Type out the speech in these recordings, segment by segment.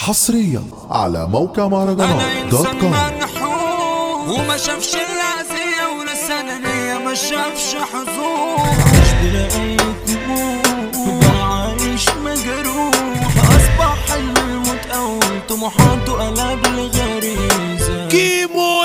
حصريا على موقع مهرجانات دوت كوم. وما شافش العزية ولسه نية ما شافش حظوظ، مش بلاقي دموع عايش مجروح، أصبح حلم الموت أو طموحاته قلب لغريزة. كيمو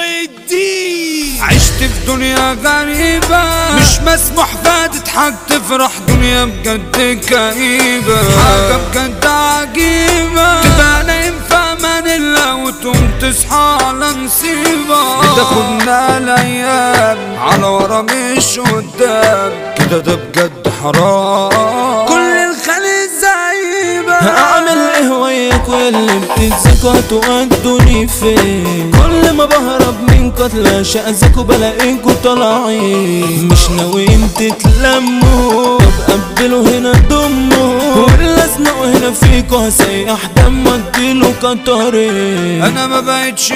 الدين عشت في دنيا غريبة، مش مسموح فيها تضحك تفرح، دنيا بجد كئيبة، حاجة بجد عجيبة، تبقى نايم في أمان الله وتقوم تصحى على نصيبة. بتاخدنا الأيام على ورا مش قدام، كده ده بجد حرام، كل الخلق زعيبة. هعمل ايه وياك واللي بتتزكوا هتودوني فين؟ كل ما بهرب من قتلى شأذكوا بلاقيكوا طالعين، مش ناويين تتلموا، طب قبلوا هنا ضموا، واللي ازنقوا هنا فيكوا هسيح دم اديله كترين. انا ما بقتش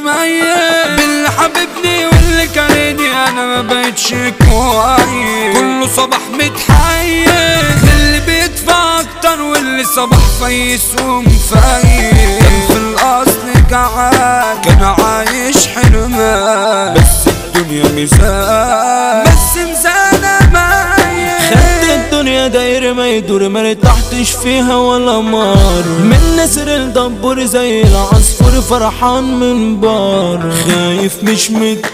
بميز باللي حبيبني واللي كارهني، انا ما بقتش كويس، كله صباح متحيز، اللي بيدفع اكتر واللي صباح فيس ومفيس، كان في الاصل جعان كان عايش حرمان، بس الدنيا ميزان، بس ميزانها معايا. خدت الدنيا داير ما يدور ما ارتحتش فيها ولا مار، من نسر الدبور زي العصفور فرحان من بار، خايف مش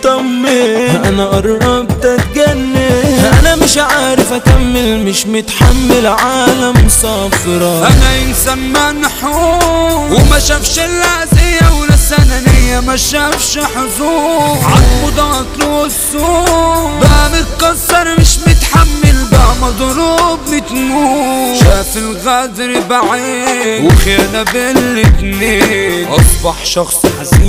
مطمن انا قربت اتجنن، انا مش عارف اكمل مش متحمل عالم صفرا. انا انسان منحوس وما شافش العزية ولسه نية ما شافش حظوظ، عالمو ضغط له السوق بقى متكسر مش متحمل، بقى مضروب متموت، شاف الغدر بعين وخيانة بالاتنين، اصبح شخص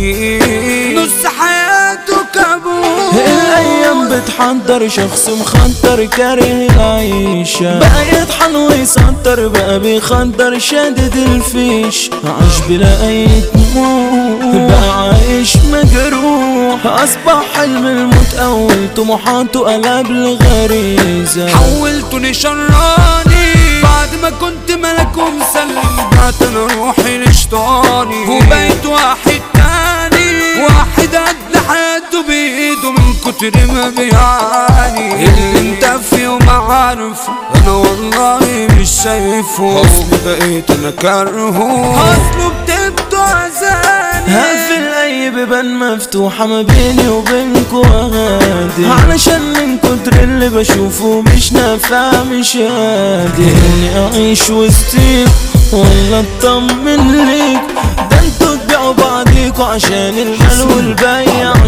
حزين نص حياته كابوس. الايام بتحضر شخص مخدر كاره العيشة، بقى يطحن ويسطر بقى بيخدر شادد الفيش، عاش بلا اي دموع بقى عايش مجروح، اصبح حلم الموت اول طموحاته قلب لغريزة. حولتوني شراني بعد ما كنت ملك ومسلم، بعت انا روحي لشطاني وبقيت واحد تاني، واحد قد حياته بايده من كتر ما بيعاني، اللي انت فيه وما عارفه انا والله مش شايفه، اصلي بقيت انا كارهه، اصله بتبدو عزاني. هقفل اي بيبان مفتوحة ما بيني وبينكوا اغادي، علشان من كتر اللي بشوفه مش نافع مش قادر اني اعيش وسطيك ولا اطمن ليك، ده انتوا تبيعوا بعضيكوا عشان المال والبيع